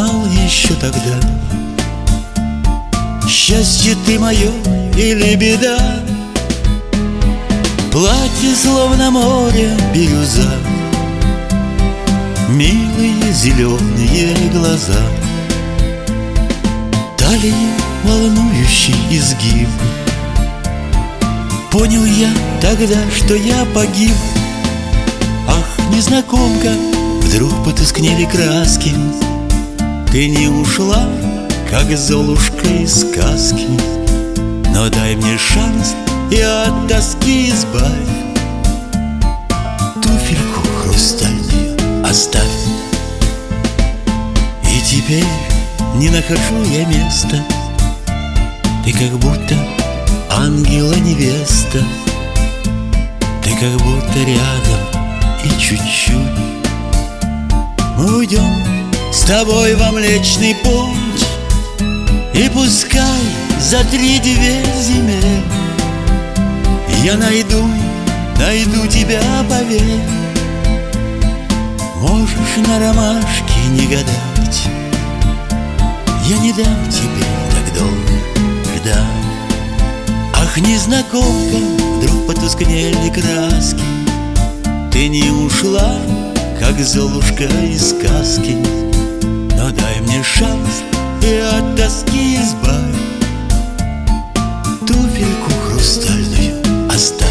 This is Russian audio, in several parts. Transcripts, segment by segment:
знал еще тогда, счастье ты мое или беда. Платье словно море бирюза, милые зеленые глаза, талии волнующий изгиб. Понял я тогда, что я погиб. Ах, незнакомка, вдруг потускнели краски. Ты не ушла, как Золушка из сказки. Но дай мне шанс и от тоски избавь. Туфельку хрустальную оставь. И теперь не нахожу я места. Ты как будто ангела-невеста. Ты как будто рядом и чуть-чуть. Мы уйдем с тобой во Млечный Путь, и пускай за 3 земель я найду тебя, поверь. Можешь на ромашке не гадать, я не дам тебе так долго ждать. Ах, незнакомка, вдруг потускнели краски. Ты не ушла, как Золушка из сказки. Но дай мне шанс и от тоски избавь. Туфельку хрустальную оставь.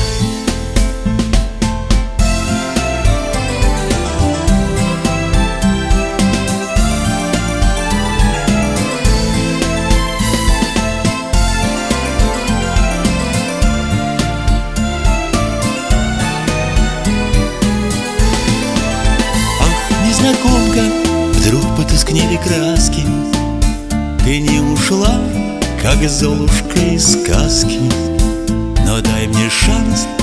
Незнакомка, вдруг потускнели краски. Ты не ушла, как Золушка из сказки. Но дай мне шанс